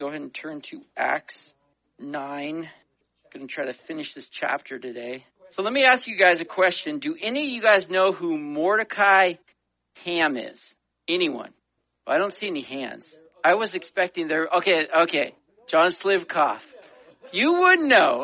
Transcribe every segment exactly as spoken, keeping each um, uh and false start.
ahead and turn to Acts nine. I'm going to try to finish this chapter today. So let me ask you guys a question. Do any of you guys know who Mordecai Ham is? Anyone? Well, I don't see any hands. I was expecting there. Okay, okay. John Slivkov. You would know.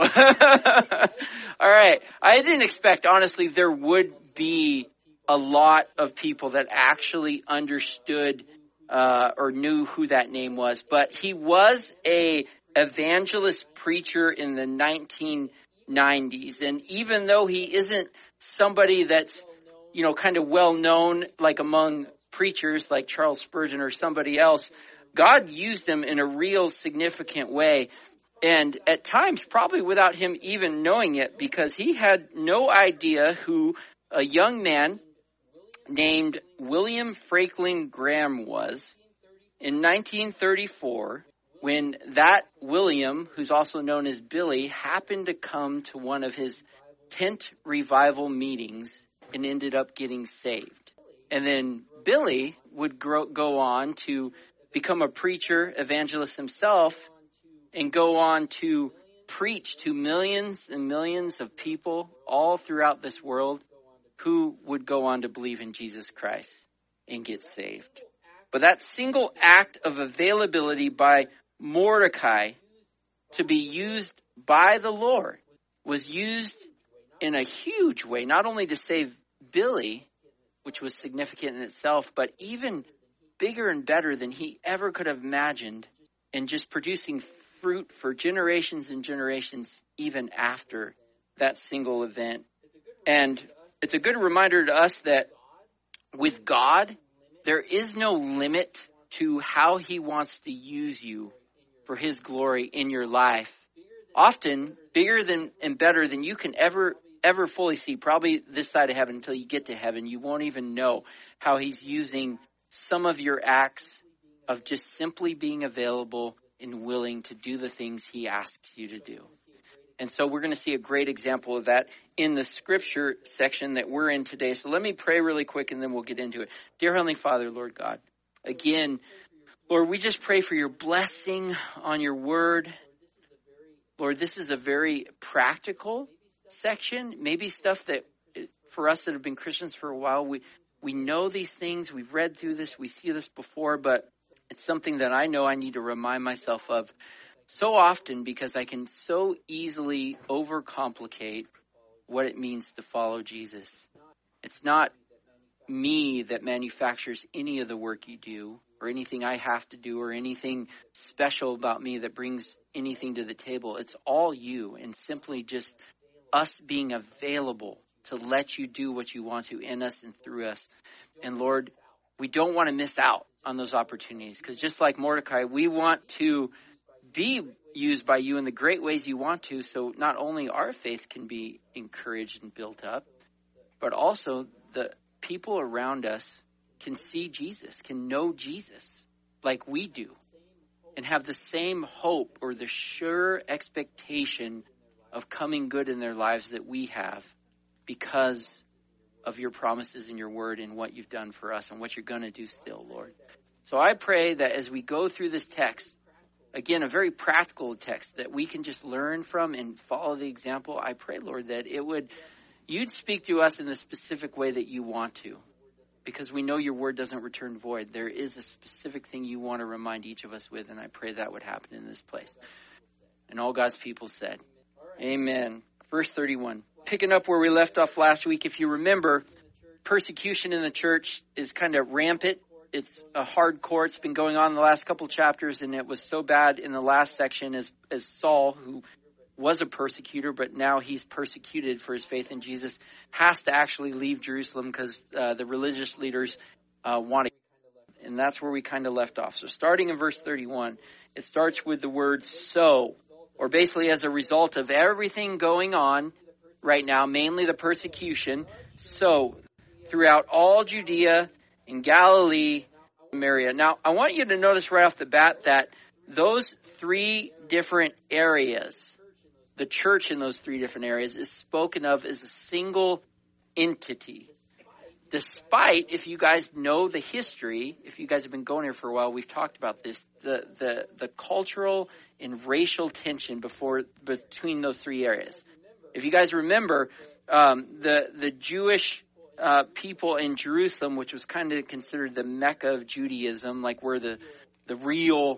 All right. I didn't expect, honestly, there would be a lot of people that actually understood uh, or knew who that name was. But he was a evangelist preacher in the nineteen nineties. And even though he isn't somebody that's, you know, kind of well known, like among preachers like Charles Spurgeon or somebody else, God used him in a real significant way. And at times, probably without him even knowing it, because he had no idea who a young man named William Franklin Graham was in nineteen thirty-four, when that William, who's also known as Billy, happened to come to one of his tent revival meetings and ended up getting saved. And then Billy would grow, go on to become a preacher, evangelist himself, and go on to preach to millions and millions of people all throughout this world who would go on to believe in Jesus Christ and get saved. But that single act of availability by Mordecai to be used by the Lord was used in a huge way, not only to save Billy, which was significant in itself, but even bigger and better than he ever could have imagined, and just producing fruit for generations and generations even after that single event. And it's a good reminder to us that with God, there is no limit to how he wants to use you for his glory in your life. Often bigger than and better than you can ever, ever fully see. Probably this side of heaven until you get to heaven. You won't even know how he's using some of your acts of just simply being available and willing to do the things he asks you to do. And so we're going to see a great example of that in the scripture section that we're in today. So let me pray really quick and then we'll get into it. Dear Heavenly Father, Lord God, again, Lord, we just pray for your blessing on your word. Lord, this is a very practical section, maybe stuff that for us that have been Christians for a while, we, we know these things, we've read through this, we see this before, but it's something that I know I need to remind myself of so often because I can so easily overcomplicate what it means to follow Jesus. It's not me that manufactures any of the work you do or anything I have to do or anything special about me that brings anything to the table. It's all you and simply just us being available to let you do what you want to in us and through us. And Lord, we don't want to miss out on those opportunities because just like Mordecai, we want to be used by you in the great ways you want to, so not only our faith can be encouraged and built up, but also the people around us can see Jesus, can know Jesus like we do, and have the same hope or the sure expectation of coming good in their lives that we have because of your promises in your word and what you've done for us and what you're going to do still, Lord. So I pray that as we go through this text, again, a very practical text that we can just learn from and follow the example. I pray, Lord, that it would, you'd speak to us in the specific way that you want to, because we know your word doesn't return void. There is a specific thing you want to remind each of us with, and I pray that would happen in this place. And all God's people said, amen. Verse thirty-one, picking up where we left off last week, if you remember, persecution in the church is kind of rampant. It's a hardcore. It's been going on in the last couple chapters, and it was so bad in the last section as, as Saul, who was a persecutor, but now he's persecuted for his faith in Jesus, has to actually leave Jerusalem because uh, the religious leaders uh, want to. And that's where we kind of left off. So starting in verse thirty-one, it starts with the word so, or basically as a result of everything going on right now, mainly the persecution. So throughout all Judea in Galilee, Samaria. Now, I want you to notice right off the bat that those three different areas, the church in those three different areas, is spoken of as a single entity. despite, if you guys know the history, if you guys have been going here for a while, we've talked about this, the the, the cultural and racial tension before between those three areas. If you guys remember, um, the the Jewish uh, people in Jerusalem, which was kind of considered the Mecca of Judaism, like where the the real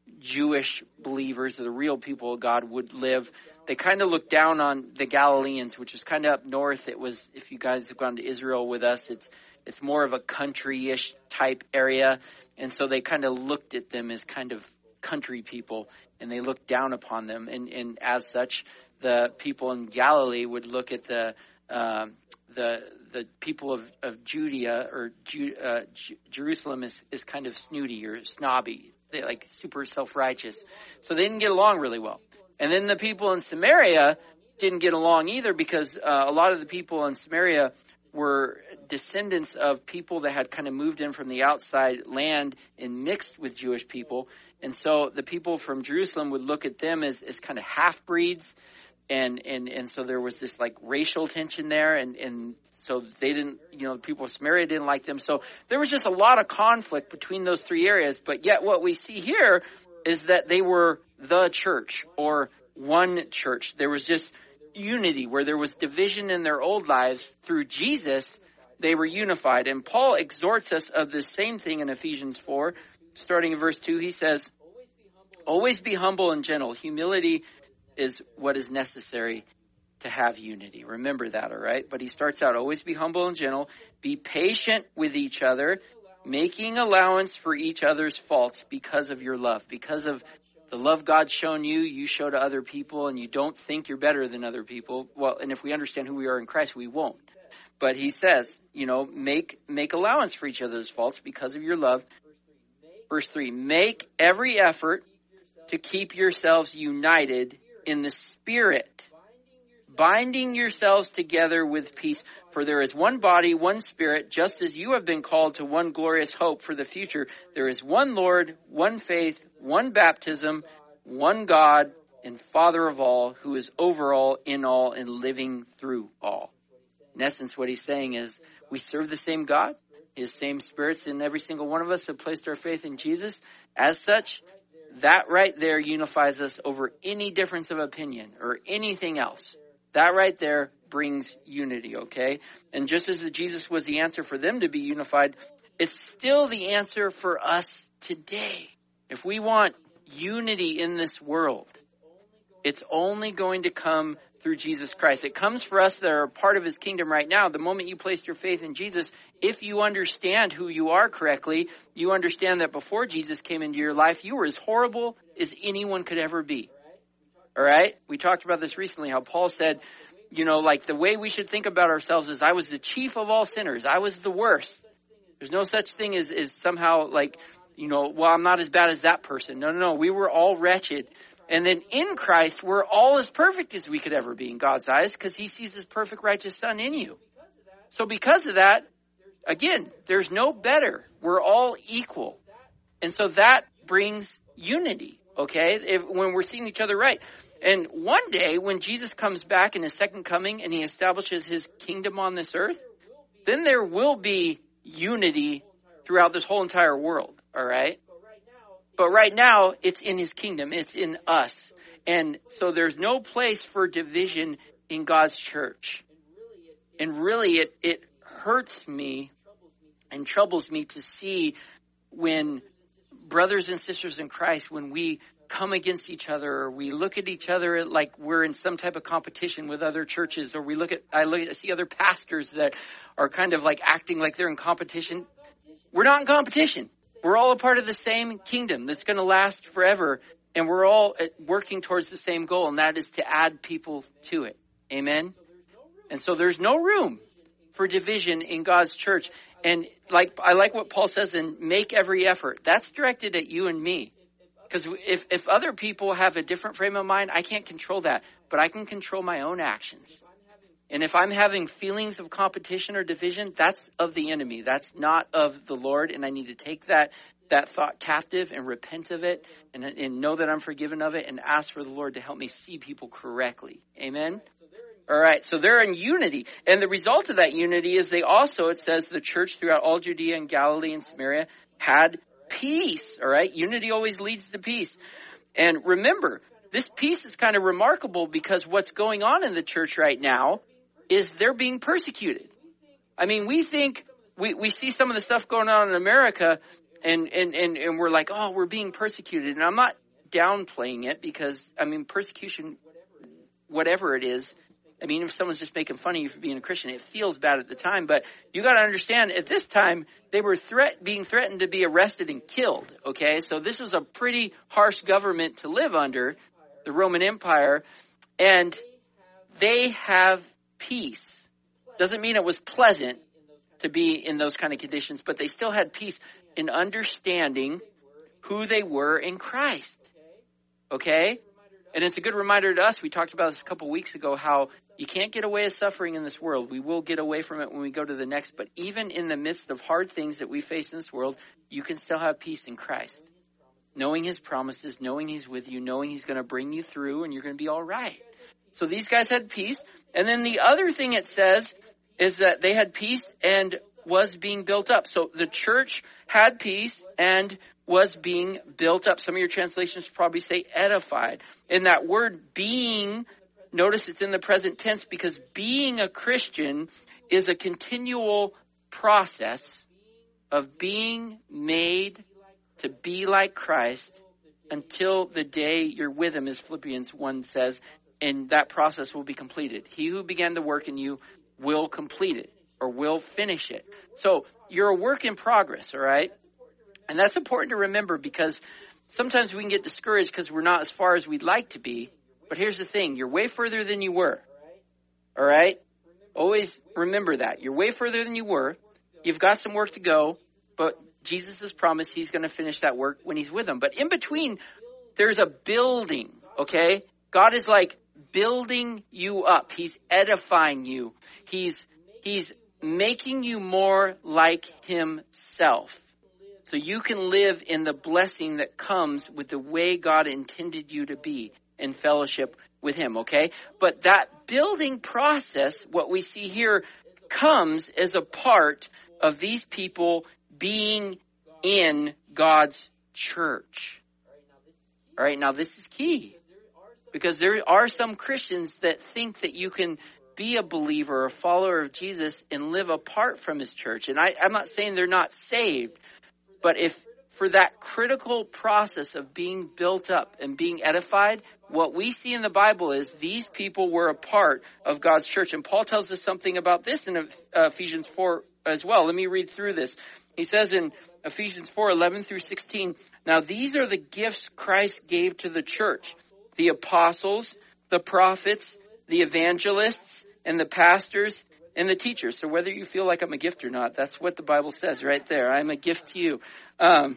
Jewish believers, or the real people of God would live, they kind of looked down on the Galileans, which is kind of up north. It was, if you guys have gone to Israel with us, it's it's more of a country-ish type area. And so they kind of looked at them as kind of country people, and they looked down upon them. And, and as such, the people in Galilee would look at the um, the the people of, of Judea or Ju, uh, J- Jerusalem as, as kind of snooty or snobby. They like super self-righteous. So they didn't get along really well. And then the people in Samaria didn't get along either, because uh, a lot of the people in Samaria were descendants of people that had kind of moved in from the outside land and mixed with Jewish people. And so the people from Jerusalem would look at them as, as kind of half-breeds. And, and, and so there was this like racial tension there. And, and so they didn't, you know, the people of Samaria didn't like them. So there was just a lot of conflict between those three areas. But yet what we see here is that they were the church, or one church. There was just unity. Where there was division in their old lives, through Jesus, they were unified. And Paul exhorts us of the same thing in Ephesians four, starting in verse two. He says, always be humble and gentle. Humility is what is necessary to have unity. Remember that, all right? But he starts out, always be humble and gentle. Be patient with each other, making allowance for each other's faults because of your love. Because of the love God's shown you, you show to other people, and you don't think you're better than other people. Well, and if we understand who we are in Christ, we won't. But he says, you know, make make allowance for each other's faults because of your love. Verse three, make every effort to keep yourselves united in the Spirit, binding yourselves together with peace. For there is one body, one Spirit, just as you have been called to one glorious hope for the future. There is one Lord, one faith, one baptism, one God and Father of all, who is over all, in all, and living through all. In essence, what he's saying is we serve the same God. His same Spirit's in every single one of us have placed our faith in Jesus. As such, that right there unifies us over any difference of opinion or anything else. That right there brings unity, okay? And just as Jesus was the answer for them to be unified, it's still the answer for us today. If we want unity in this world, it's only going to come through Jesus Christ. It comes for us that are part of his kingdom right now. The moment you placed your faith in Jesus, if you understand who you are correctly, you understand that before Jesus came into your life, you were as horrible as anyone could ever be. All right? We talked about this recently, how Paul said, you know, like the way we should think about ourselves is I was the chief of all sinners. I was the worst. There's no such thing as, as somehow like, you know, well, I'm not as bad as that person. No, no, no. We were all wretched. And then in Christ, we're all as perfect as we could ever be in God's eyes, because he sees his perfect righteous son in you. So because of that, again, there's no better. We're all equal. And so that brings unity, okay, if, when we're seeing each other right. And one day when Jesus comes back in his second coming and he establishes his kingdom on this earth, then there will be unity throughout this whole entire world, all right? But right now, it's in his kingdom. It's in us. And so there's no place for division in God's church. And really, it, it hurts me and troubles me to see when brothers and sisters in Christ, when we come against each other, or we look at each other like we're in some type of competition with other churches, or we look at, I look, I see other pastors that are kind of like acting like they're in competition. We're not in competition. We're all a part of the same kingdom that's going to last forever, and we're all working towards the same goal, and that is to add people to it. Amen? And so there's no room for division in God's church. And like I like what Paul says in make every effort. That's directed at you and me. Because if, if other people have a different frame of mind, I can't control that, but I can control my own actions. And if I'm having feelings of competition or division, that's of the enemy. That's not of the Lord. And I need to take that that thought captive and repent of it and, and know that I'm forgiven of it and ask for the Lord to help me see people correctly. Amen? All right, so they're in unity. And the result of that unity is they also, it says, the church throughout all Judea and Galilee and Samaria had peace. All right, unity always leads to peace. And remember, this peace is kind of remarkable because what's going on in the church right now is they're being persecuted. I mean, we think, we, we see some of the stuff going on in America and, and, and, and we're like, oh, we're being persecuted. And I'm not downplaying it because, I mean, persecution, whatever it is, I mean, if someone's just making fun of you for being a Christian, it feels bad at the time. But you got to understand, at this time, they were threat being threatened to be arrested and killed. Okay, so this was a pretty harsh government to live under, the Roman Empire, and they have peace. Doesn't mean it was pleasant to be in those kind of conditions, but they still had peace in understanding who they were in Christ. Okay? And it's a good reminder to us. We talked about this a couple weeks ago, how you can't get away with suffering in this world. We will get away from it when we go to the next. But even in the midst of hard things that we face in this world, you can still have peace in Christ. Knowing his promises, knowing he's with you, knowing he's going to bring you through and you're going to be all right. So these guys had peace. And then the other thing it says is that they had peace and was being built up. So the church had peace and was being built up. Some of your translations probably say edified. And that word being, notice it's in the present tense because being a Christian is a continual process of being made to be like Christ until the day you're with him, as Philippians one says, and that process will be completed. He who began the work in you will complete it or will finish it. So you're a work in progress, all right? And that's important to remember because sometimes we can get discouraged because we're not as far as we'd like to be. But here's the thing. You're way further than you were. All right? Always remember that. You're way further than you were. You've got some work to go. But Jesus has promised he's going to finish that work when he's with them. But in between, there's a building. Okay? God is like building you up. He's edifying you. He's, he's making you more like himself. So you can live in the blessing that comes with the way God intended you to be in fellowship with him, okay? But that building process, what we see here, comes as a part of these people being in God's church. All right, now this is key. Because there are some Christians that think that you can be a believer or a follower of Jesus and live apart from his church. And I, I'm not saying they're not saved. But if for that critical process of being built up and being edified, what we see in the Bible is these people were a part of God's church. And Paul tells us something about this in Ephesians four as well. Let me read through this. He says in Ephesians four, eleven through sixteen, now these are the gifts Christ gave to the church, the apostles, the prophets, the evangelists, and the pastors, and the teachers. So whether you feel like I'm a gift or not, that's what the Bible says right there. I'm a gift to you. Um,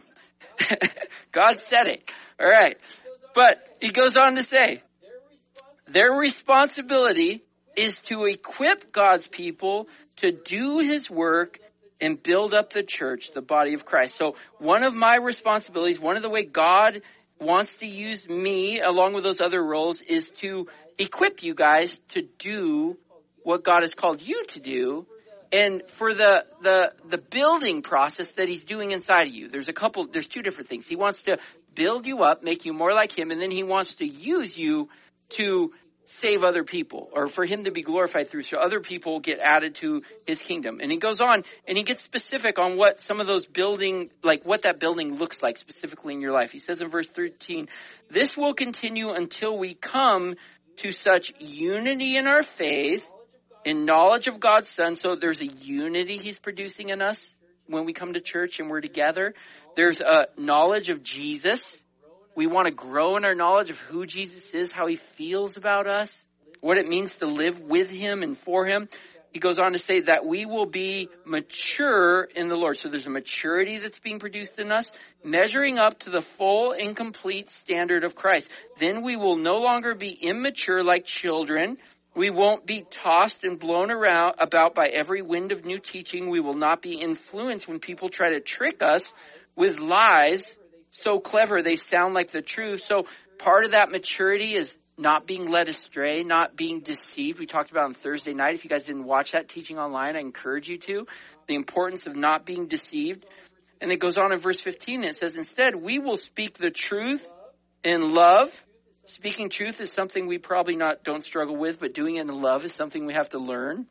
God said it. All right. But he goes on to say, their responsibility is to equip God's people to do his work and build up the church, the body of Christ. So one of my responsibilities, one of the way God wants to use me along with those other roles is to equip you guys to do what God has called you to do, and for the, the, the building process that he's doing inside of you. There's a couple, there's two different things. He wants to build you up, make you more like him, and then he wants to use you to save other people, or for him to be glorified through, so other people get added to his kingdom. And he goes on, and he gets specific on what some of those building, like what that building looks like specifically in your life. He says in verse thirteen, this will continue until we come to such unity in our faith, in knowledge of God's Son. So there's a unity he's producing in us when we come to church and we're together. There's a knowledge of Jesus. We want to grow in our knowledge of who Jesus is, how he feels about us, what it means to live with him and for him. He goes on to say that we will be mature in the Lord. So there's a maturity that's being produced in us, measuring up to the full and complete standard of Christ. Then we will no longer be immature like children. We won't be tossed and blown around about by every wind of new teaching. We will not be influenced when people try to trick us with lies so clever they sound like the truth. So part of that maturity is not being led astray, not being deceived. We talked about on Thursday night. If you guys didn't watch that teaching online, I encourage you to. The importance of not being deceived. And it goes on in verse fifteen. It says, instead, we will speak the truth in love. Speaking truth is something we probably not don't struggle with, but doing it in love is something we have to learn.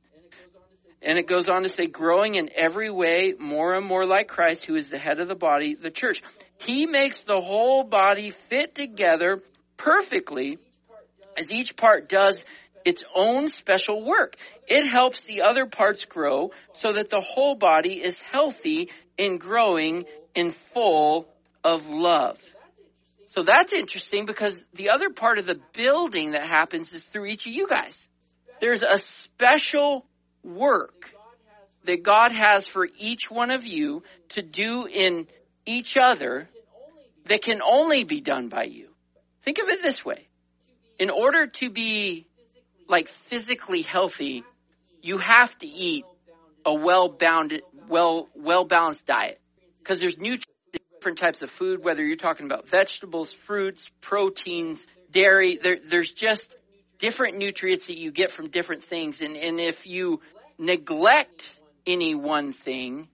And it goes on to say, growing in every way more and more like Christ, who is the head of the body, the church. He makes the whole body fit together perfectly as each part does its own special work. It helps the other parts grow so that the whole body is healthy and growing in full of love. So that's interesting because the other part of the building that happens is through each of you guys. There's a special work that God has for each one of you to do in each other that can only be done by you. Think of it this way. In order to be like physically healthy, you have to eat a well-bounded, well, well-balanced diet because there's nutrients, different types of food, whether you're talking about vegetables, fruits, proteins, dairy, there, there's just different nutrients that you get from different things. And, and if you neglect any one thing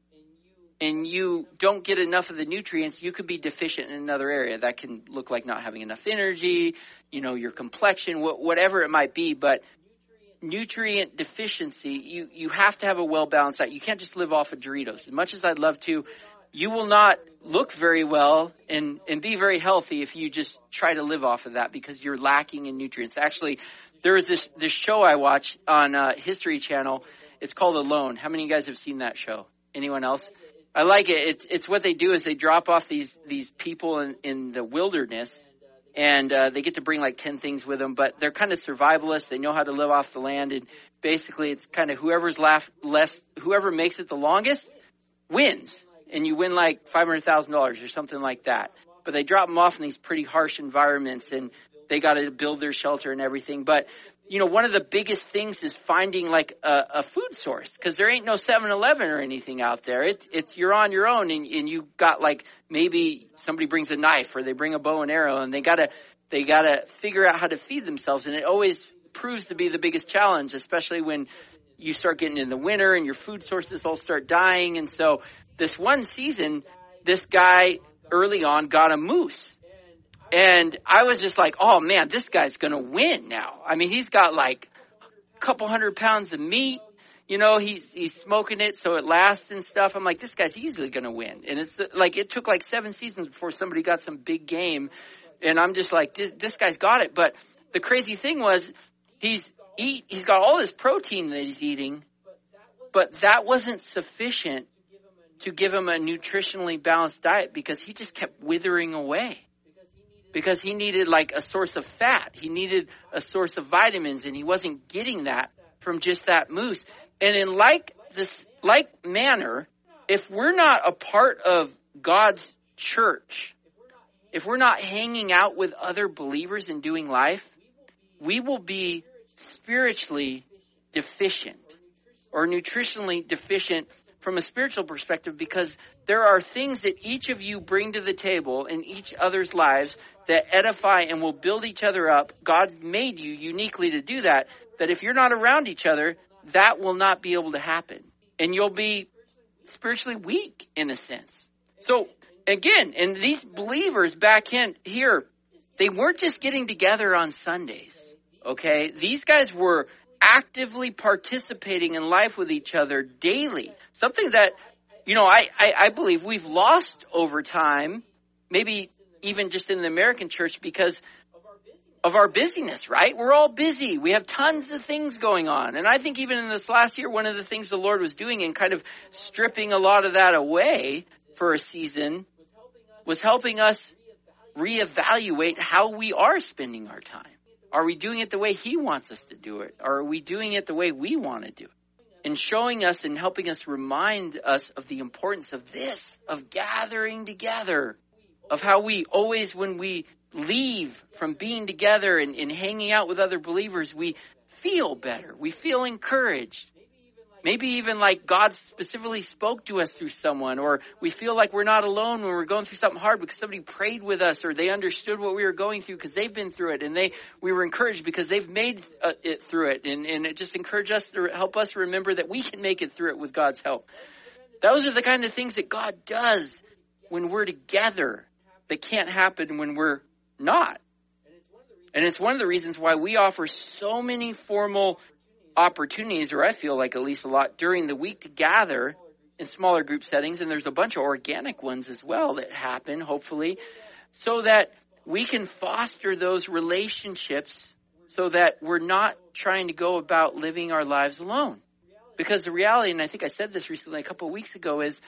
and you don't get enough of the nutrients, you could be deficient in another area. That can look like not having enough energy, you know, your complexion, wh- whatever it might be. But nutrient deficiency, you, you have to have a well-balanced diet. You can't just live off of Doritos. As much as I'd love to, you will not look very well and, and be very healthy if you just try to live off of that because you're lacking in nutrients. Actually, there was this, this show I watch on uh, History Channel. It's called Alone. How many of you guys have seen that show? Anyone else? I like it. It's, it's what they do is they drop off these, these people in, in the wilderness and uh, they get to bring like ten things with them, but they're kind of survivalists. They know how to live off the land. And basically it's kind of whoever's laugh, less, whoever makes it the longest wins. And you win like five hundred thousand dollars or something like that. But they drop them off in these pretty harsh environments and they got to build their shelter and everything. But you know, one of the biggest things is finding like a, a food source because there ain't no seven eleven or anything out there. It's, it's you're on your own and, and you got like maybe somebody brings a knife or they bring a bow and arrow and they gotta, they gotta figure out how to feed themselves. And it always proves to be the biggest challenge, especially when you start getting in the winter and your food sources all start dying. And so this one season, this guy early on got a moose. And I was just like, oh, man, this guy's going to win now. I mean, he's got like a couple hundred pounds of meat. You know, he's he's smoking it so it lasts and stuff. I'm like, this guy's easily going to win. And it's like it took like seven seasons before somebody got some big game. And I'm just like, this guy's got it. But the crazy thing was he's eat he's got all this protein that he's eating, but that wasn't sufficient to give him a nutritionally balanced diet because he just kept withering away. Because he needed like a source of fat. He needed a source of vitamins and he wasn't getting that from just that moose. And in like this, like manner, if we're not a part of God's church, if we're not hanging out with other believers and doing life, we will be spiritually deficient or nutritionally deficient from a spiritual perspective because there are things that each of you bring to the table in each other's lives that edify and will build each other up. God made you uniquely to do that, that if you're not around each other, that will not be able to happen. And you'll be spiritually weak in a sense. So again, and these believers back in here, they weren't just getting together on Sundays, okay? These guys were actively participating in life with each other daily. Something that, you know, I, I, I believe we've lost over time, maybe even just in the American church because of our busyness, right? We're all busy. We have tons of things going on. And I think even in this last year, one of the things the Lord was doing and kind of stripping a lot of that away for a season was helping us reevaluate how we are spending our time. Are we doing it the way he wants us to do it? Or are we doing it the way we want to do it? And showing us and helping us remind us of the importance of this, of gathering together, of how we always, when we leave from being together and, and hanging out with other believers, we feel better. We feel encouraged. Maybe even like God specifically spoke to us through someone, or we feel like we're not alone when we're going through something hard because somebody prayed with us, or they understood what we were going through because they've been through it, and they we were encouraged because they've made uh, it through it, and, and it just encouraged us to help us remember that we can make it through it with God's help. Those are the kind of things that God does when we're together that can't happen when we're not. And it's one of the reasons why we offer so many formal opportunities, or I feel like at least a lot, during the week to gather in smaller group settings. And there's a bunch of organic ones as well that happen, hopefully, so that we can foster those relationships so that we're not trying to go about living our lives alone. Because the reality, and I think I said this recently a couple of weeks ago, is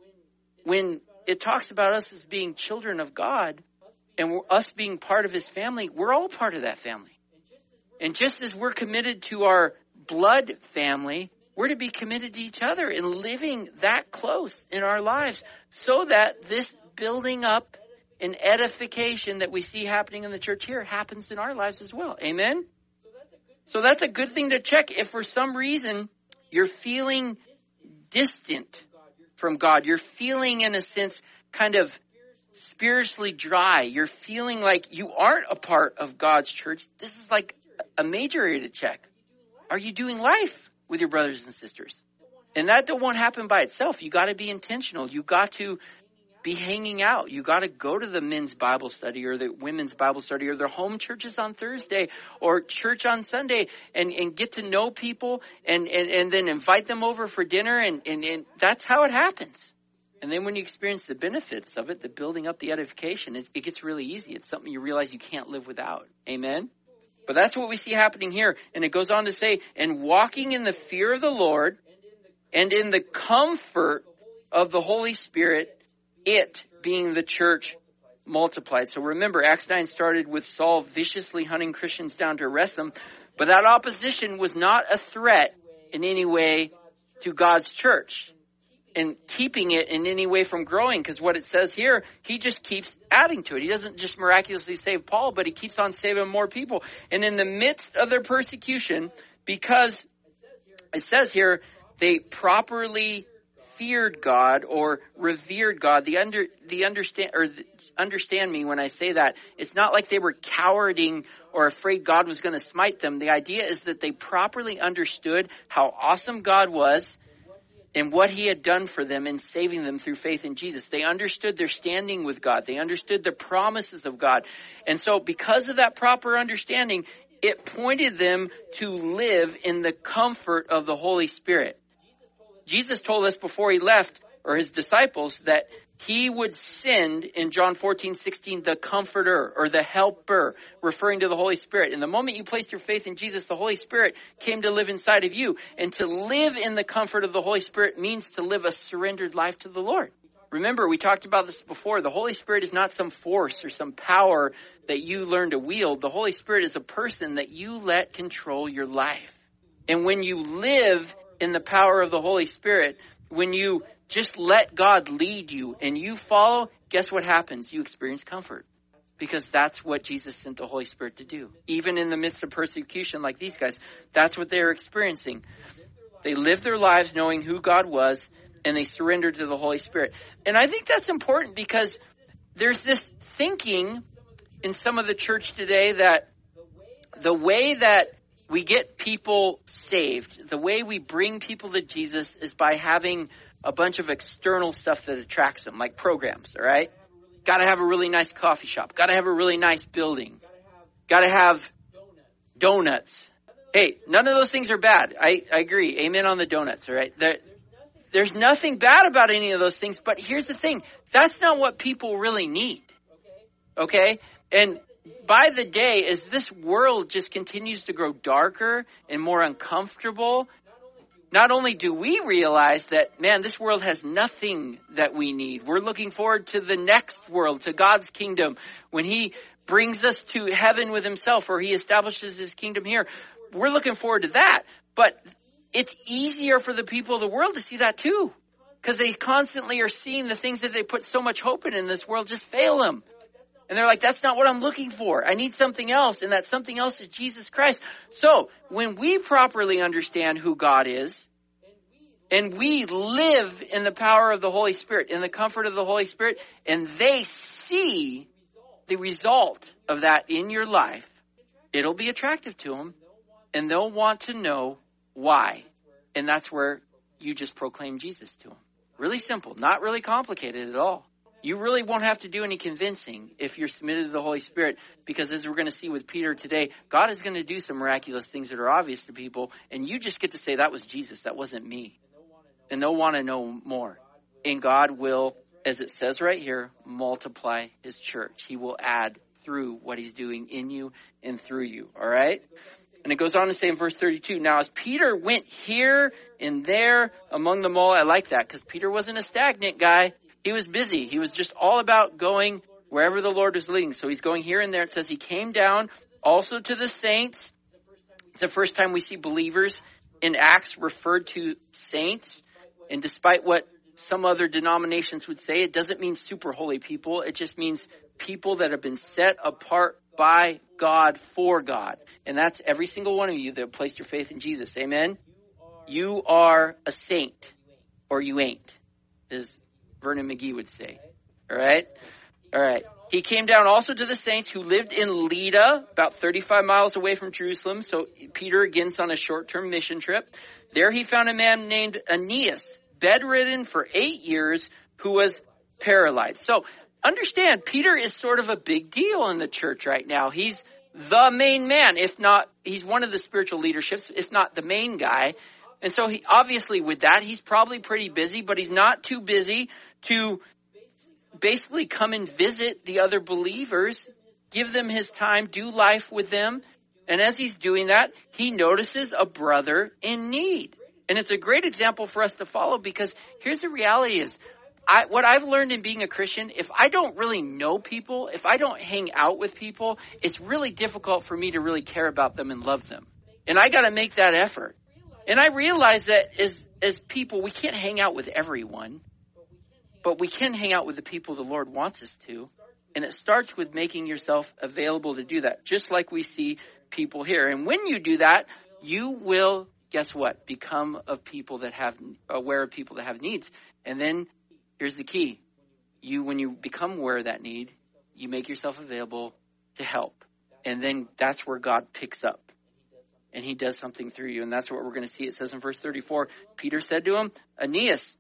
when it talks about us as being children of God and we're, us being part of his family, we're all part of that family. And just as we're committed to our blood family, we're to be committed to each other and living that close in our lives so that this building up and edification that we see happening in the church here happens in our lives as well. Amen? So that's a good thing to check. If for some reason you're feeling distant from God, you're feeling in a sense kind of spiritually dry, you're feeling like you aren't a part of God's church, this is like a major area to check. Are you doing life with your brothers and sisters? And that won't happen by itself. You got to be intentional. You got to be hanging out. You got to go to the men's Bible study or the women's Bible study or their home churches on Thursday or church on Sunday and, and get to know people and, and, and then invite them over for dinner. And, and, and that's how it happens. And then when you experience the benefits of it, the building up, the edification, it, it gets really easy. It's something you realize you can't live without. Amen? But that's what we see happening here. And it goes on to say, and walking in the fear of the Lord and in the comfort of the Holy Spirit, it being the church multiplied. So remember, Acts nine started with Saul viciously hunting Christians down to arrest them. But that opposition was not a threat in any way to God's church and keeping it in any way from growing. Because what it says here, he just keeps adding to it. He doesn't just miraculously save Paul, but he keeps on saving more people. And in the midst of their persecution, because it says here, they properly feared God or revered God. The under the understand or the, understand me when I say that. It's not like they were cowarding or afraid God was going to smite them. The idea is that they properly understood how awesome God was and what he had done for them in saving them through faith in Jesus. They understood their standing with God. They understood the promises of God. And so because of that proper understanding, it pointed them to live in the comfort of the Holy Spirit. Jesus told us before he left, or his disciples, that he would send in John fourteen sixteen the Comforter or the Helper, referring to the Holy Spirit. And the moment you placed your faith in Jesus, the Holy Spirit came to live inside of you. And to live in the comfort of the Holy Spirit means to live a surrendered life to the Lord. Remember, we talked about this before. The Holy Spirit is not some force or some power that you learn to wield. The Holy Spirit is a person that you let control your life. And when you live in the power of the Holy Spirit, when you just let God lead you and you follow, guess what happens? You experience comfort, because that's what Jesus sent the Holy Spirit to do. Even in the midst of persecution like these guys, that's what they're experiencing. They lived their lives knowing who God was, and they surrendered to the Holy Spirit. And I think that's important because there's this thinking in some of the church today that the way that we get people saved, the way we bring people to Jesus is by having a bunch of external stuff that attracts them, like programs, all right? Got to have a really nice coffee shop. Got to have a really nice building. Got to have donuts. Hey, none of those things are bad. I, I agree. Amen on the donuts, all right? There, there's nothing bad about any of those things, but here's the thing. That's not what people really need, okay? And by the day, as this world just continues to grow darker and more uncomfortable, not only do we realize that, man, this world has nothing that we need. We're looking forward to the next world, to God's kingdom, when he brings us to heaven with himself, or he establishes his kingdom here. We're looking forward to that. But it's easier for the people of the world to see that too, because they constantly are seeing the things that they put so much hope in in this world just fail them. And they're like, that's not what I'm looking for. I need something else. And that something else is Jesus Christ. So when we properly understand who God is, And we live in the power of the Holy Spirit, in the comfort of the Holy Spirit, and they see the result of that in your life. It'll be attractive to them, and they'll want to know why. And that's where you just proclaim Jesus to them. Really simple, not really complicated at all. You really won't have to do any convincing if you're submitted to the Holy Spirit, because as we're going to see with Peter today, God is going to do some miraculous things that are obvious to people, and you just get to say, that was Jesus, that wasn't me. And they'll want to know more. And God will, as it says right here, multiply his church. He will add through what he's doing in you and through you. All right? And it goes on to say in verse thirty-two, now as Peter went here and there among them all, I like that because Peter wasn't a stagnant guy. He was busy. He was just all about going wherever the Lord was leading. So he's going here and there. It says he came down also to the saints. It's the first time we see believers in Acts referred to saints. And despite what some other denominations would say, it doesn't mean super holy people. It just means people that have been set apart by God for God. And that's every single one of you that have placed your faith in Jesus. Amen? You are a saint, or you ain't, as Vernon McGee would say. All right? All right. He came down also to the saints who lived in Lydda, about thirty-five miles away from Jerusalem. So Peter again's on a short-term mission trip. There he found a man named Aeneas, bedridden for eight years, who was paralyzed. So understand, Peter is sort of a big deal in the church right now. He's the main man, if not, he's one of the spiritual leaderships, if not the main guy. And so he obviously with that, he's probably pretty busy, but he's not too busy to basically come and visit the other believers, give them his time, do life with them. And as he's doing that, he notices a brother in need. And it's a great example for us to follow, because here's the reality is, I, what I've learned in being a Christian, if I don't really know people, if I don't hang out with people, it's really difficult for me to really care about them and love them. And I got to make that effort. And I realize that as, as people, we can't hang out with everyone, but we can hang out with the people the Lord wants us to. And it starts with making yourself available to do that, just like we see people here. And when you do that, you will, guess what, become of people that have, aware of people that have needs. And then here's the key. You, when you become aware of that need, you make yourself available to help. And then that's where God picks up. And he does something through you. And that's what we're going to see. It says in verse thirty-four, Peter said to him, Aeneas,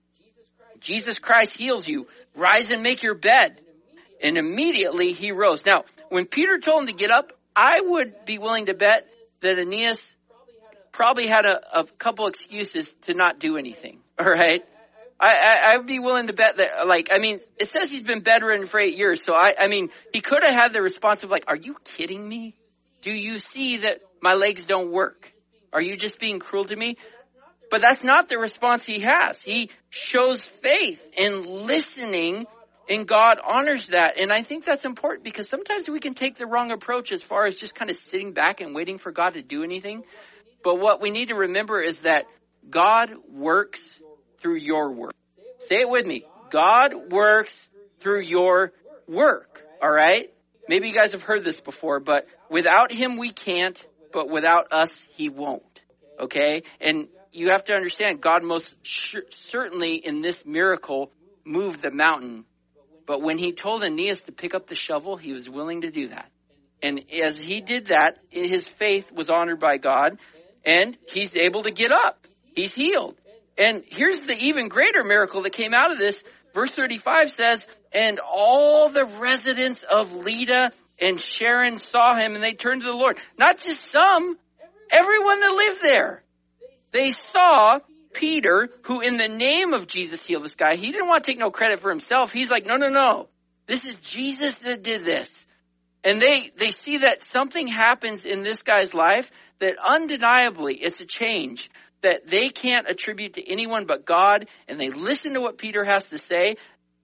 Jesus Christ heals you. Rise and make your bed. And immediately he rose. Now, when Peter told him to get up, I would be willing to bet that Aeneas probably had a, a couple excuses to not do anything. All right. I, I, I'd be willing to bet that, like, I mean, it says he's been bedridden for eight years. So, I, I mean, he could have had the response of like, are you kidding me? Do you see that my legs don't work? Are you just being cruel to me? But that's not the response he has. He shows faith in listening, and God honors that. And I think that's important, because sometimes we can take the wrong approach as far as just kind of sitting back and waiting for God to do anything. But what we need to remember is that God works through your work. Say it with me. God works through your work. All right? Maybe you guys have heard this before, but without him we can't, but without us he won't. Okay? And you have to understand, God most sure, certainly in this miracle moved the mountain. But when he told Aeneas to pick up the shovel, he was willing to do that. And as he did that, his faith was honored by God, and he's able to get up. He's healed. And here's the even greater miracle that came out of this. Verse thirty-five says, and all the residents of Lydda and Sharon saw him, and they turned to the Lord. Not just some, everyone that lived there. They saw Peter, who in the name of Jesus healed this guy. He didn't want to take no credit for himself. He's like, no, no, no. This is Jesus that did this. And they, they see that something happens in this guy's life that undeniably it's a change that they can't attribute to anyone but God. And they listen to what Peter has to say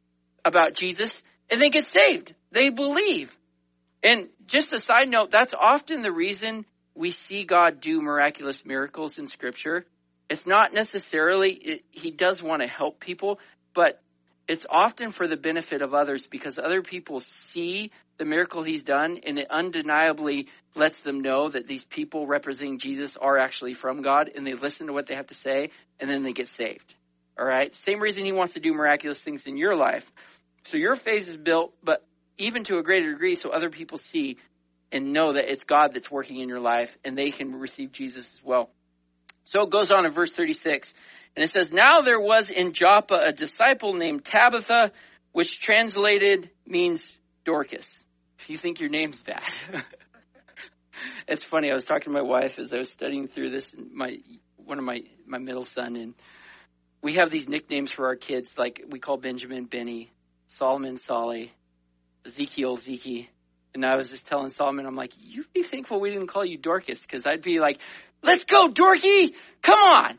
about Jesus, and they get saved. They believe. And just a side note, that's often the reason we see God do miraculous miracles in Scripture. It's not necessarily, it, he does want to help people, but it's often for the benefit of others, because other people see the miracle he's done, and it undeniably lets them know that these people representing Jesus are actually from God, and they listen to what they have to say, and then they get saved. All right. Same reason he wants to do miraculous things in your life. So your faith is built, but even to a greater degree, so other people see and know that it's God that's working in your life, and they can receive Jesus as well. So it goes on in verse thirty-six, and it says, now there was in Joppa a disciple named Tabitha, which translated means Dorcas. If you think your name's bad. It's funny. I was talking to my wife as I was studying through this, and my one of my, my middle son, and we have these nicknames for our kids, like we call Benjamin Benny, Solomon Solly, Ezekiel Zeke. And I was just telling Solomon, I'm like, you'd be thankful we didn't call you Dorcas, because I'd be like, let's go, Dorky! Come on!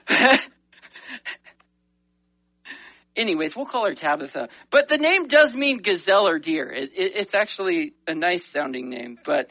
Anyways, we'll call her Tabitha. But the name does mean gazelle or deer. It, it, it's actually a nice sounding name. But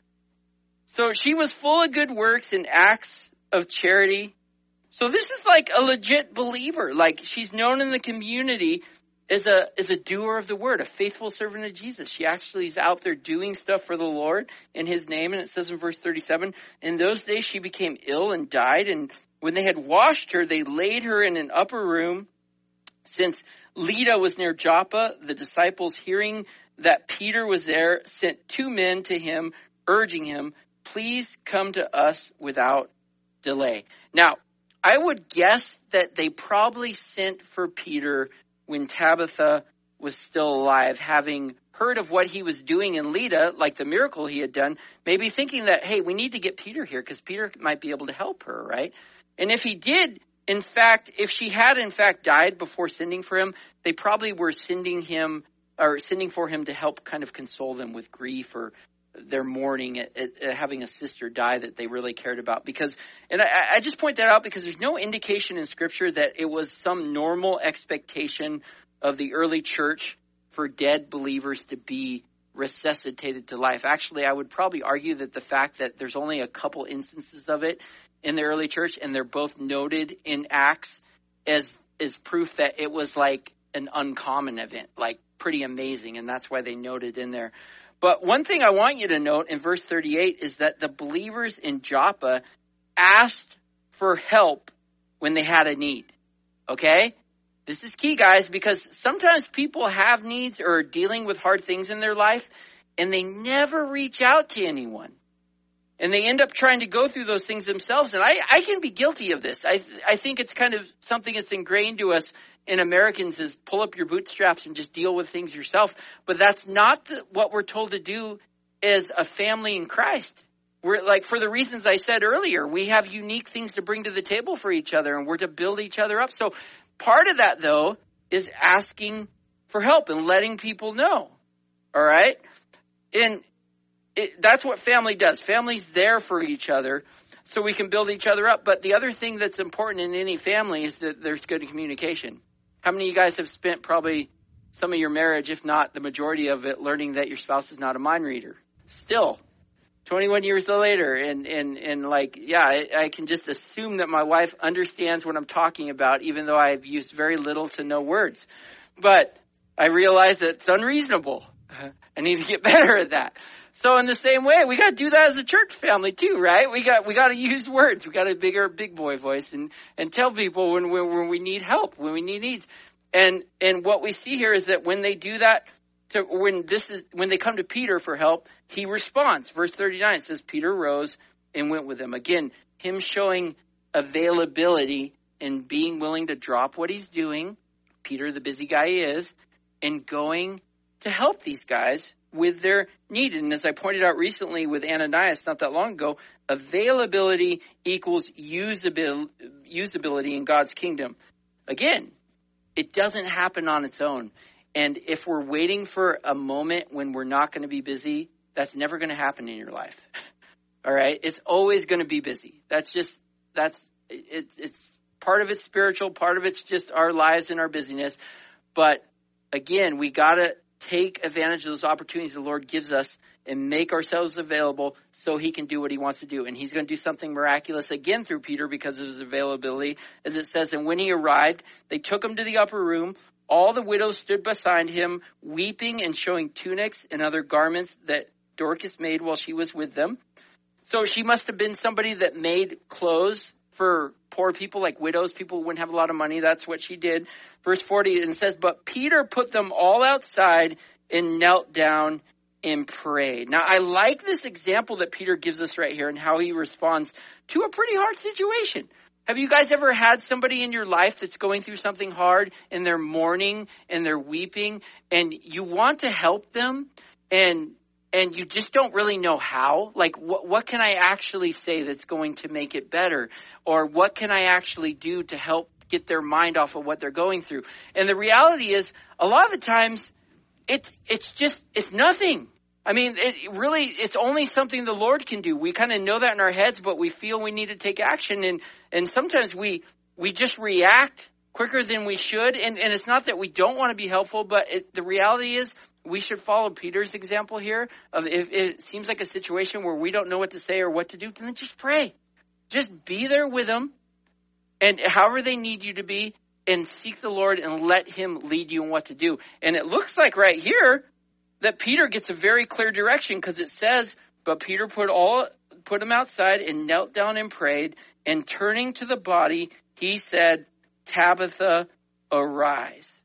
so she was full of good works and acts of charity. So this is like a legit believer. Like, she's known in the community as a as a doer of the word, a faithful servant of Jesus. She actually is out there doing stuff for the Lord in his name. And it says in verse thirty-seven, in those days she became ill and died. And when they had washed her, they laid her in an upper room. Since Lydda was near Joppa, the disciples, hearing that Peter was there, sent two men to him, urging him, please come to us without delay. Now, I would guess that they probably sent for Peter when Tabitha was still alive, having heard of what he was doing in Lydda, like the miracle he had done, maybe thinking that, hey, we need to get Peter here because Peter might be able to help her, right? And if he did, in fact, if she had in fact died before sending for him, they probably were sending him or sending for him to help kind of console them with grief or their mourning at, at, at having a sister die that they really cared about. Because, and I, I just point that out because there's no indication in Scripture that it was some normal expectation of the early church for dead believers to be resuscitated to life. Actually, I would probably argue that the fact that there's only a couple instances of it in the early church, and they're both noted in Acts as is proof that it was like an uncommon event, like pretty amazing, and that's why they noted in there. But one thing I want you to note in verse thirty-eight is that the believers in Joppa asked for help when they had a need. Okay? This is key, guys, because sometimes people have needs or are dealing with hard things in their life, and they never reach out to anyone. And they end up trying to go through those things themselves. And I, I can be guilty of this. I I think it's kind of something that's ingrained to us in Americans is pull up your bootstraps and just deal with things yourself. But that's not the, what we're told to do as a family in Christ. We're like, for the reasons I said earlier, we have unique things to bring to the table for each other, and we're to build each other up. So part of that, though, is asking for help and letting people know. All right? And It, that's what family does. Family's there for each other so we can build each other up. But the other thing that's important in any family is that there's good communication. How many of you guys have spent probably some of your marriage, if not the majority of it, learning that your spouse is not a mind reader? Still, twenty-one years later, and, and, and like, yeah, I, I can just assume that my wife understands what I'm talking about, even though I've used very little to no words. But I realize that it's unreasonable. I need to get better at that. So in the same way, we got to do that as a church family too, right? We got we got to use words. We got a bigger big boy voice and, and tell people when we when we need help, when we need needs. And and what we see here is that when they do that, to when this is when they come to Peter for help, he responds. Verse thirty-nine says Peter rose and went with them. Again, him showing availability and being willing to drop what he's doing. Peter, the busy guy he is, and going to help these guys with their need. And as I pointed out recently with Ananias not that long ago, availability equals usability, usability in God's kingdom. Again, it doesn't happen on its own. And if we're waiting for a moment when we're not going to be busy, that's never going to happen in your life. All right? It's always going to be busy. That's just, that's, it's, it's part of it's spiritual, part of it's just our lives and our busyness. But again, we got to take advantage of those opportunities the Lord gives us and make ourselves available so he can do what he wants to do. And he's going to do something miraculous again through Peter because of his availability. As it says, and when he arrived, they took him to the upper room. All the widows stood beside him, weeping and showing tunics and other garments that Dorcas made while she was with them. So she must have been somebody that made clothes for poor people like widows, people who wouldn't have a lot of money. That's what she did. Verse forty, and it says, but Peter put them all outside and knelt down and prayed. Now, I like this example that Peter gives us right here and how he responds to a pretty hard situation. Have you guys ever had somebody in your life that's going through something hard and they're mourning and they're weeping and you want to help them and and you just don't really know how? Like, what, what can I actually say that's going to make it better? Or what can I actually do to help get their mind off of what they're going through? And the reality is, a lot of the times, it, it's just, it's nothing. I mean, it really, it's only something the Lord can do. We kind of know that in our heads, but we feel we need to take action. And, and sometimes we, we just react quicker than we should. And, and it's not that we don't want to be helpful, but it, the reality is we should follow Peter's example here. Of if it seems like a situation where we don't know what to say or what to do, then just pray. Just be there with them. And however they need you to be, and seek the Lord and let him lead you in what to do. And it looks like right here, that Peter gets a very clear direction because it says, but Peter put all put him outside and knelt down and prayed, and turning to the body, he said, Tabitha, arise.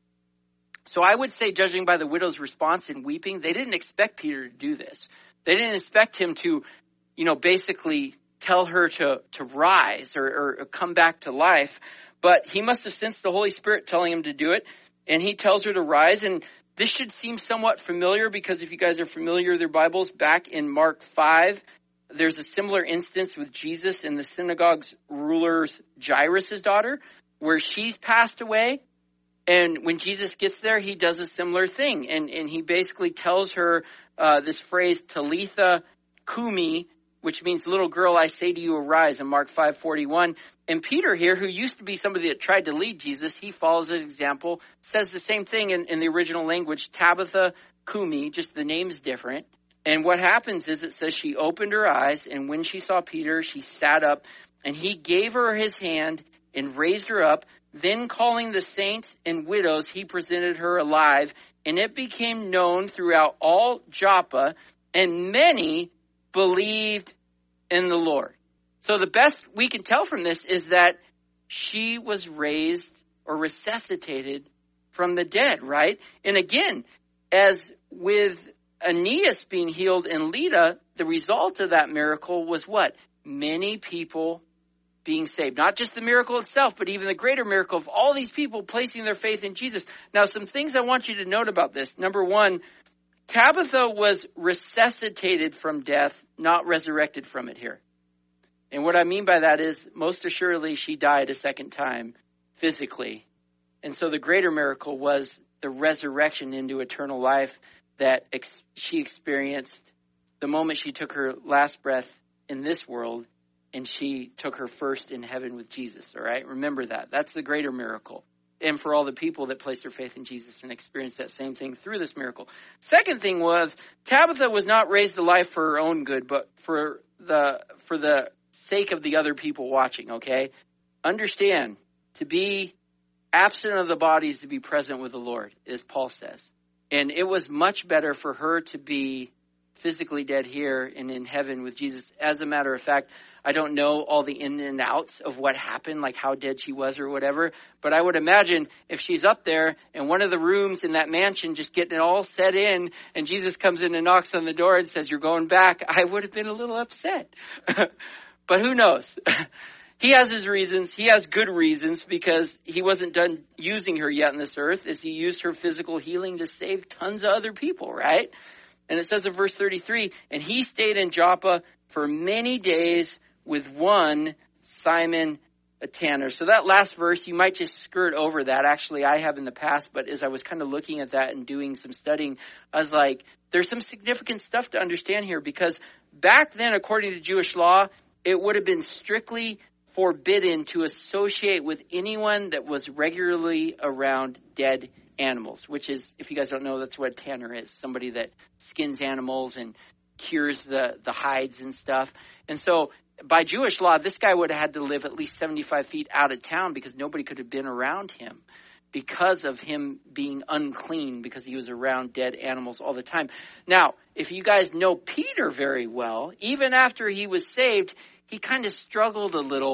So I would say, judging by the widow's response in weeping, they didn't expect Peter to do this. They didn't expect him to, you know, basically tell her to, to rise or, or come back to life. But he must have sensed the Holy Spirit telling him to do it, and he tells her to rise. And this should seem somewhat familiar because if you guys are familiar with your Bibles, back in Mark five, there's a similar instance with Jesus and the synagogue's ruler's Jairus' daughter, where she's passed away. And when Jesus gets there, he does a similar thing. And, and he basically tells her uh, this phrase, Talitha Kumi, which means, little girl, I say to you, arise, in Mark five forty-one. And Peter here, who used to be somebody that tried to lead Jesus, he follows his example, says the same thing in, in the original language, Tabitha Kumi, just the name is different. And what happens is it says she opened her eyes, and when she saw Peter, she sat up, and he gave her his hand and raised her up. Then calling the saints and widows, he presented her alive, and it became known throughout all Joppa, and many believed in the Lord. So the best we can tell from this is that she was raised or resuscitated from the dead, right? And again, as with Aeneas being healed and Lydda, the result of that miracle was what? Many people being saved. Not just the miracle itself, but even the greater miracle of all these people placing their faith in Jesus. Now, some things I want you to note about this. Number one, Tabitha was resuscitated from death, not resurrected from it here. And what I mean by that is, most assuredly, she died a second time physically. And so the greater miracle was the resurrection into eternal life that ex- she experienced the moment she took her last breath in this world and she took her first in heaven with Jesus, all right? Remember that. That's the greater miracle. And for all the people that placed their faith in Jesus and experienced that same thing through this miracle. Second thing was, Tabitha was not raised to life for her own good, but for the for the sake of the other people watching, okay? Understand, to be absent of the body is to be present with the Lord, as Paul says. And it was much better for her to be physically dead here and in heaven with Jesus. As a matter of fact, I don't know all the in and outs of what happened, like how dead she was or whatever, but I would imagine if she's up there in one of the rooms in that mansion just getting it all set in, and Jesus comes in and knocks on the door and says, you're going back, I would have been a little upset. But who knows? He has his reasons. He has good reasons, because he wasn't done using her yet on this earth, as he used her physical healing to save tons of other people, right? And it says in verse thirty-three, and he stayed in Joppa for many days with one Simon, a tanner. So that last verse, you might just skirt over that. Actually, I have in the past, but as I was kind of looking at that and doing some studying, I was like, there's some significant stuff to understand here, because back then, according to Jewish law, it would have been strictly forbidden to associate with anyone that was regularly around dead animals, which is, if you guys don't know, that's what a tanner is, somebody that skins animals and cures the, the hides and stuff. And so by Jewish law, this guy would have had to live at least seventy-five feet out of town, because nobody could have been around him because of him being unclean, because he was around dead animals all the time. Now, if you guys know Peter very well, even after he was saved, he kind of struggled a little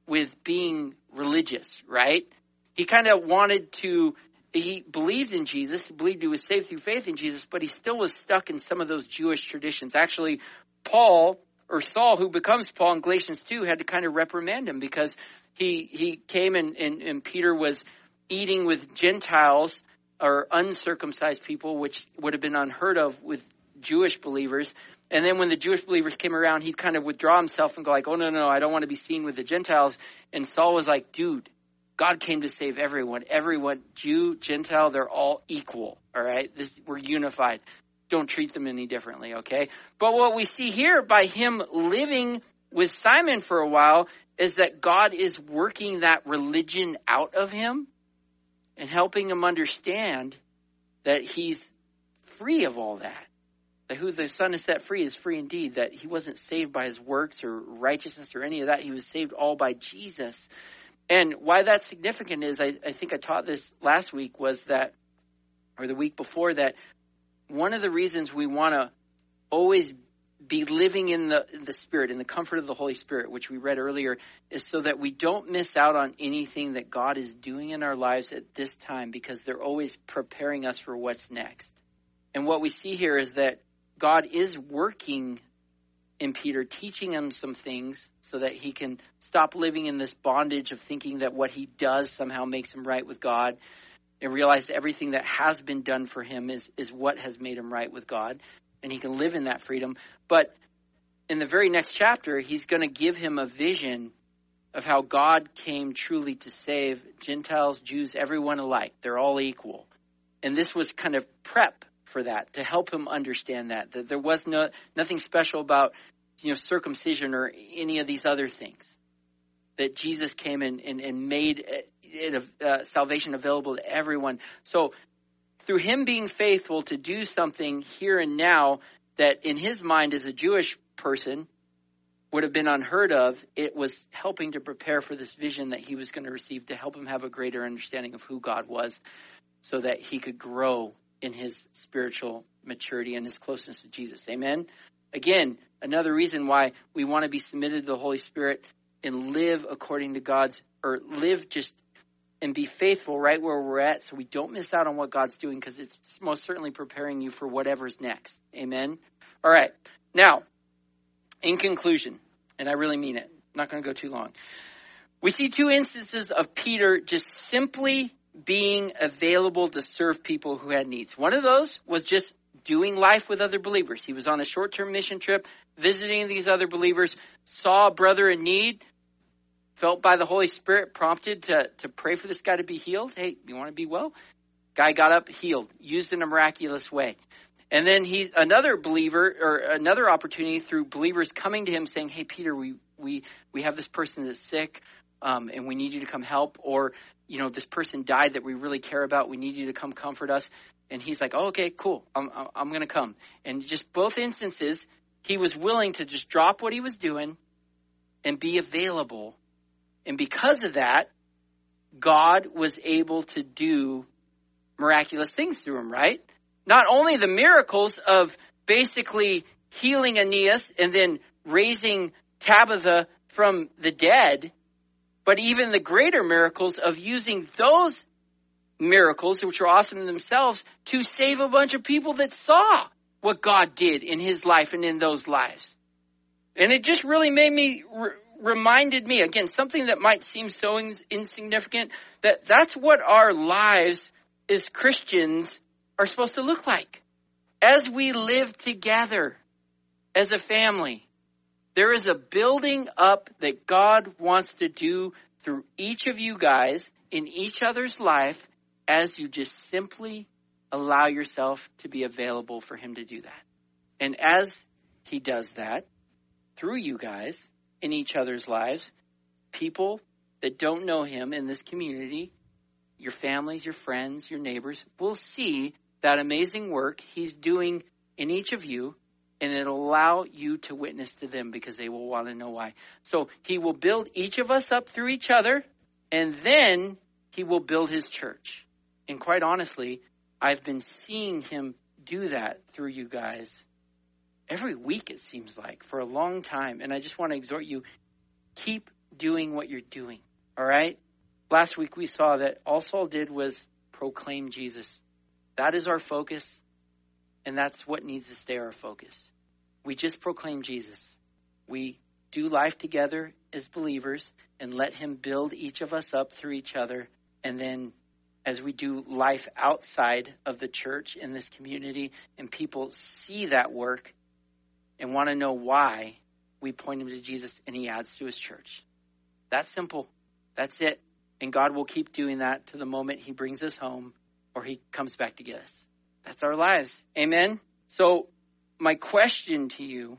with being religious, right? He kind of wanted to, he believed in Jesus, he believed he was saved through faith in Jesus, but he still was stuck in some of those Jewish traditions. Actually, Paul, or Saul, who becomes Paul in Galatians two, had to kind of reprimand him because he he came and, and, and Peter was eating with Gentiles or uncircumcised people, which would have been unheard of with Jewish believers. And then when the Jewish believers came around, he'd kind of withdraw himself and go like, oh, no, no, I don't want to be seen with the Gentiles. And Saul was like, dude, God came to save everyone. Everyone, Jew, Gentile, they're all equal. All right. This, we're unified. Don't treat them any differently. Okay. But what we see here by him living with Simon for a while is that God is working that religion out of him and helping him understand that he's free of all that. That who the Son has set free is free indeed. That he wasn't saved by his works or righteousness or any of that. He was saved all by Jesus. And why that's significant is, I, I think I taught this last week, was that, or the week before, that one of the reasons we want to always be living in the in the Spirit, in the comfort of the Holy Spirit, which we read earlier, is so that we don't miss out on anything that God is doing in our lives at this time, because they're always preparing us for what's next. And what we see here is that God is working in Peter, teaching him some things so that he can stop living in this bondage of thinking that what he does somehow makes him right with God, and realize that everything that has been done for him is, is what has made him right with God. And he can live in that freedom. But in the very next chapter, he's going to give him a vision of how God came truly to save Gentiles, Jews, everyone alike. They're all equal. And this was kind of prep for that, to help him understand that, that there was no nothing special about, you know, circumcision or any of these other things. That Jesus came in and, and made it, uh, salvation available to everyone. So through him being faithful to do something here and now that in his mind as a Jewish person would have been unheard of, it was helping to prepare for this vision that he was going to receive, to help him have a greater understanding of who God was, so that he could grow in his spiritual maturity and his closeness to Jesus. Amen. Again, another reason why we want to be submitted to the Holy Spirit and live according to God's, or live just and be faithful right where we're at, so we don't miss out on what God's doing, because it's most certainly preparing you for whatever's next. Amen. All right. Now, in conclusion, and I really mean it, I'm not going to go too long. We see two instances of Peter just simply being available to serve people who had needs. One of those was just doing life with other believers. He was on a short-term mission trip, visiting these other believers, saw a brother in need, felt by the Holy Spirit prompted to, to pray for this guy to be healed. Hey, you want to be well? Guy got up, healed, used in a miraculous way. And then he's another believer, or another opportunity through believers coming to him saying, hey, Peter, we we we have this person that's sick, um, and we need you to come help. Or, you know, this person died that we really care about. We need you to come comfort us. And he's like, oh, okay, cool. I'm, I'm going to come. And just both instances, he was willing to just drop what he was doing and be available. And because of that, God was able to do miraculous things through him, right? Not only the miracles of basically healing Aeneas and then raising Tabitha from the dead, but even the greater miracles of using those miracles, which are awesome in themselves, to save a bunch of people that saw what God did in his life and in those lives. And it just really made me, re- reminded me, again, something that might seem so ins- insignificant, that that's what our lives as Christians are supposed to look like. As we live together as a family, there is a building up that God wants to do through each of you guys in each other's life, as you just simply allow yourself to be available for him to do that. And as he does that through you guys in each other's lives, people that don't know him in this community, your families, your friends, your neighbors, will see that amazing work he's doing in each of you, and it'll allow you to witness to them because they will want to know why. So he will build each of us up through each other, and then he will build his church. And quite honestly, I've been seeing him do that through you guys every week, it seems like, for a long time. And I just want to exhort you, keep doing what you're doing. All right? Last week we saw that all Saul did was proclaim Jesus. That is our focus, and that's what needs to stay our focus. We just proclaim Jesus. We do life together as believers and let him build each of us up through each other. And then as we do life outside of the church in this community and people see that work and want to know why, we point them to Jesus and he adds to his church. That's simple. That's it. And God will keep doing that to the moment he brings us home or he comes back to get us. That's our lives. Amen. So my question to you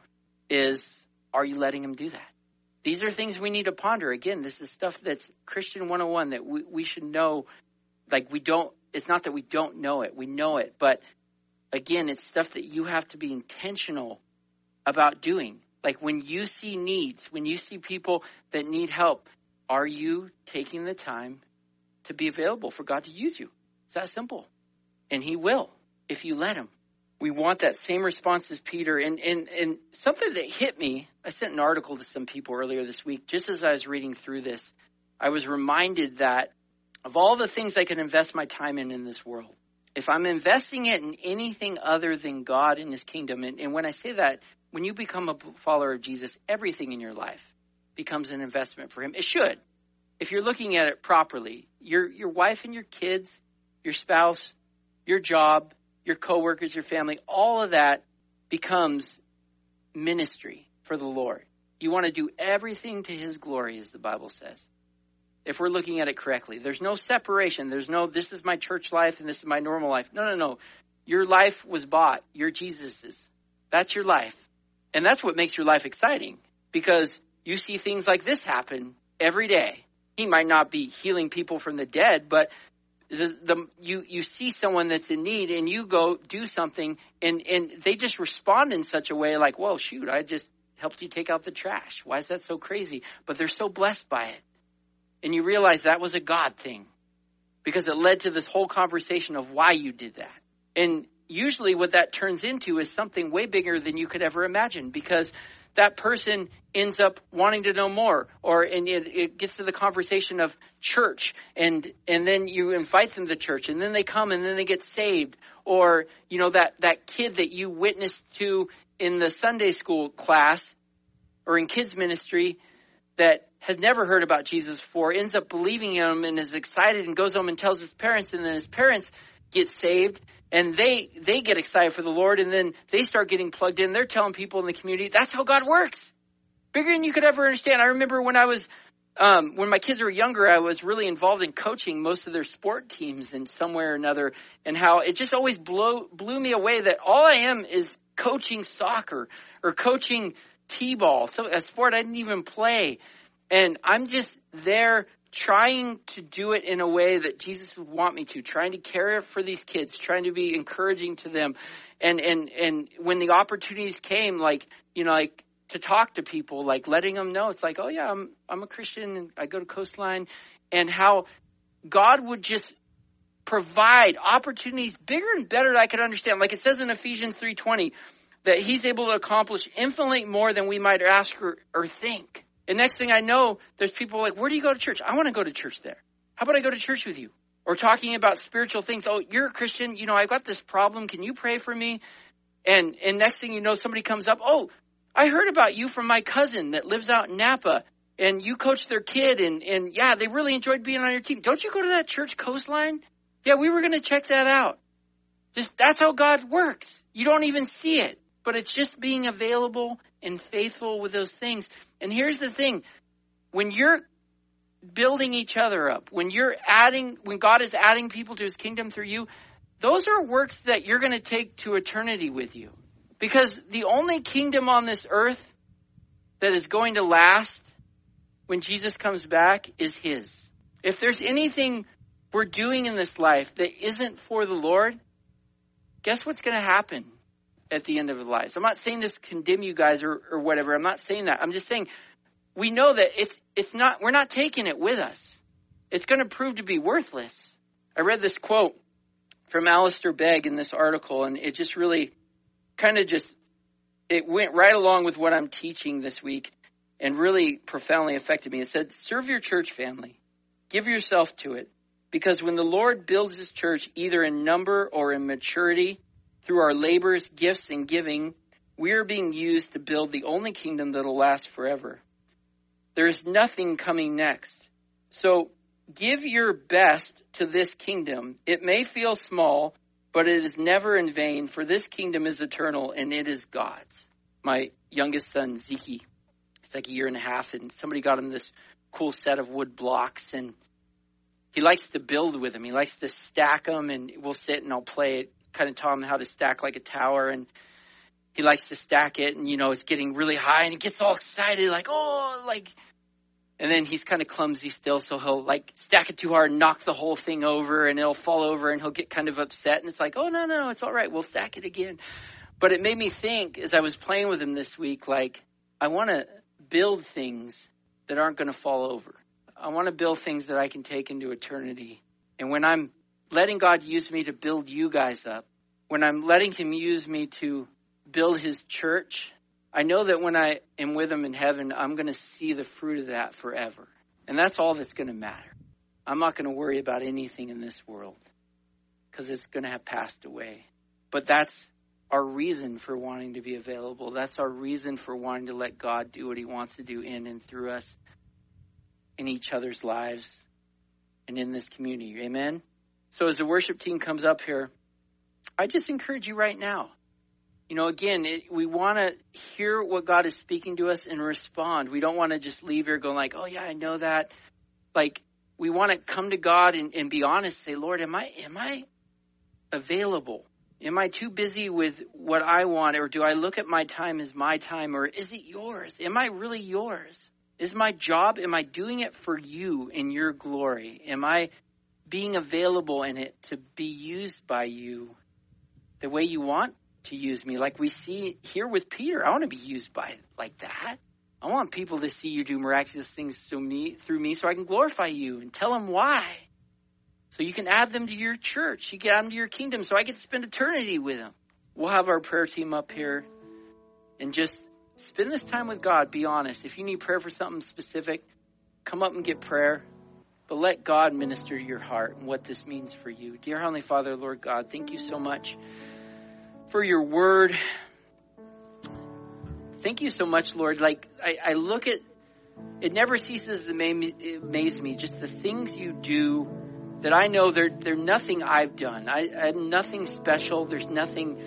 is, are you letting him do that? These are things we need to ponder. Again, this is stuff that's Christian one oh one that we, we should know. Like we don't, it's not that we don't know it. We know it. But again, it's stuff that you have to be intentional about doing. Like when you see needs, when you see people that need help, are you taking the time to be available for God to use you? It's that simple. And he will if you let him. We want that same response as Peter. And, and, and something that hit me, I sent an article to some people earlier this week. Just as I was reading through this, I was reminded that of all the things I can invest my time in in this world, if I'm investing it in anything other than God and his kingdom, and, and when I say that, when you become a follower of Jesus, everything in your life becomes an investment for him. It should. If you're looking at it properly, your your wife and your kids, your spouse, your job, your coworkers, your family, all of that becomes ministry for the Lord. You want to do everything to his glory, as the Bible says. If we're looking at it correctly, there's no separation. There's no, this is my church life and this is my normal life. No, no, no. Your life was bought. You're Jesus's. That's your life. And that's what makes your life exciting, because you see things like this happen every day. He might not be healing people from the dead, but the, the you you see someone that's in need and you go do something and, and they just respond in such a way like, whoa, shoot, I just helped you take out the trash. Why is that so crazy? But they're so blessed by it. And you realize that was a God thing because it led to this whole conversation of why you did that. And usually what that turns into is something way bigger than you could ever imagine, because that person ends up wanting to know more, or and it, it gets to the conversation of church, and and then you invite them to church, and then they come, and then they get saved. Or, you know, that, that kid that you witnessed to in the Sunday school class or in kids ministry that has never heard about Jesus before, ends up believing in him and is excited and goes home and tells his parents, and then his parents get saved. And they, they get excited for the Lord, and then they start getting plugged in. They're telling people in the community. That's how God works. Bigger than you could ever understand. I remember when I was, um, when my kids were younger, I was really involved in coaching most of their sport teams in some way or another, and how it just always blew, blew me away that all I am is coaching soccer or coaching t-ball, so a sport I didn't even play. And I'm just there trying to do it in a way that Jesus would want me to, trying to care for these kids, trying to be encouraging to them. And, and, and when the opportunities came, like, you know, like to talk to people, like letting them know, it's like, oh yeah, I'm, I'm a Christian and I go to Coastline, and how God would just provide opportunities bigger and better than I could understand. Like it says in Ephesians three twenty that he's able to accomplish infinitely more than we might ask or, or think. And next thing I know, there's people like, where do you go to church? I want to go to church there. How about I go to church with you? Or talking about spiritual things. Oh, you're a Christian. You know, I've got this problem. Can you pray for me? And and next thing you know, somebody comes up. Oh, I heard about you from my cousin that lives out in Napa. And you coached their kid. And, and yeah, they really enjoyed being on your team. Don't you go to that church, Coastline? Yeah, we were going to check that out. Just that's how God works. You don't even see it. But it's just being available and faithful with those things. And here's the thing. When you're building each other up, when you're adding, when God is adding people to his kingdom through you, those are works that you're going to take to eternity with you. Because the only kingdom on this earth that is going to last when Jesus comes back is his. If there's anything we're doing in this life that isn't for the Lord, guess what's going to happen at the end of our lives? I'm not saying this to condemn you guys or, or whatever. I'm not saying that. I'm just saying we know that it's it's not, we're not taking it with us. It's going to prove to be worthless. I read this quote from Alistair Begg in this article, and it just really kind of just, it went right along with what I'm teaching this week. and really profoundly affected me. It said, serve your church family. Give yourself to it. Because when the Lord builds his church, either in number or in maturity, through our labors, gifts, and giving, we are being used to build the only kingdom that will last forever. There is nothing coming next. So give your best to this kingdom. It may feel small, but it is never in vain, for this kingdom is eternal and it is God's. My youngest son, Zeke, he's like a year and a half, and somebody got him this cool set of wood blocks, and he likes to build with them. He likes to stack them, and we'll sit and I'll play it, kind of taught him how to stack like a tower, and he likes to stack it, and, you know, it's getting really high, and he gets all excited, like, oh, like, and then he's kind of clumsy still, so he'll, like, stack it too hard and knock the whole thing over, and it'll fall over, and he'll get kind of upset, and it's like, oh, no, no, it's all right, we'll stack it again. But it made me think, as I was playing with him this week, like, I want to build things that aren't going to fall over. I want to build things that I can take into eternity. And when I'm letting God use me to build you guys up, when I'm letting him use me to build his church, I know that when I am with him in heaven, I'm going to see the fruit of that forever. And that's all that's going to matter. I'm not going to worry about anything in this world because it's going to have passed away. But that's our reason for wanting to be available. That's our reason for wanting to let God do what he wants to do in and through us, in each other's lives, and in this community. Amen? So as the worship team comes up here, I just encourage you right now. You know, again, it, we want to hear what God is speaking to us and respond. We don't want to just leave here going like, oh, yeah, I know that. Like, we want to come to God and, and be honest, say, Lord, am I am I available? Am I too busy with what I want? Or do I look at my time as my time? Or is it yours? Am I really yours? Is my job, am I doing it for you in your glory? Am I being available in it to be used by you the way you want to use me? Like we see here with Peter, I want to be used by like that. I want people to see you do miraculous things through me, through me so I can glorify you and tell them why. So you can add them to your church. You can add them to your kingdom so I get to spend eternity with them. We'll have our prayer team up here and just spend this time with God. Be honest. If you need prayer for something specific, come up and get prayer. But let God minister to your heart and what this means for you. Dear Heavenly Father, Lord God, thank you so much for your word. Thank you so much, Lord. Like I, I look at, it never ceases to amaze me, just the things you do that I know they're, they're nothing I've done. I, I nothing special. There's nothing...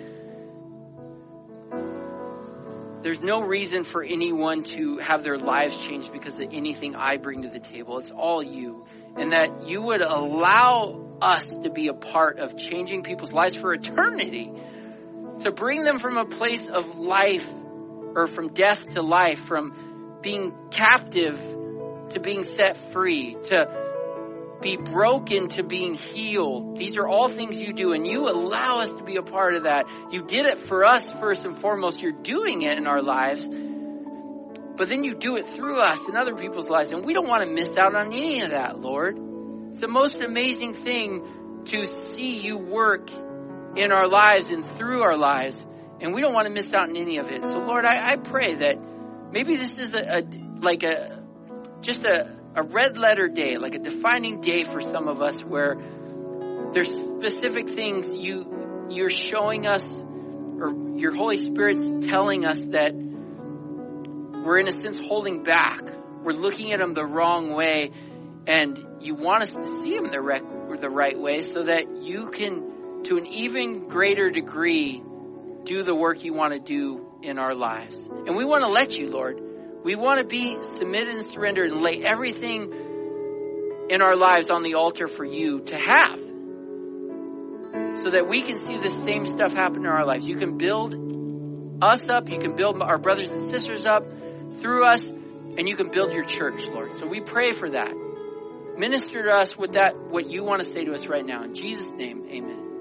There's no reason for anyone to have their lives changed because of anything I bring to the table. It's all you. And that you would allow us to be a part of changing people's lives for eternity. To bring them from a place of life, or from death to life, from being captive to being set free, to be broken to being healed. These are all things you do, and you allow us to be a part of that. You did it for us first and foremost. You're doing it in our lives, but then you do it through us in other people's lives, and we don't want to miss out on any of that, Lord. It's the most amazing thing to see you work in our lives and through our lives, and we don't want to miss out on any of it. So, Lord, I, I pray that maybe this is a, a like a just a A red letter day, like a defining day for some of us where there's specific things you, you're showing us, or your Holy Spirit's telling us that we're in a sense holding back. We're looking at them the wrong way, and you want us to see them the, rec- the right way so that you can, to an even greater degree, do the work you want to do in our lives. And we want to let you, Lord. We want to be submitted and surrendered and lay everything in our lives on the altar for you to have, so that we can see the same stuff happen in our lives. You can build us up. You can build our brothers and sisters up through us, and you can build your church, Lord. So we pray for that. Minister to us with that, what you want to say to us right now. In Jesus' name, amen.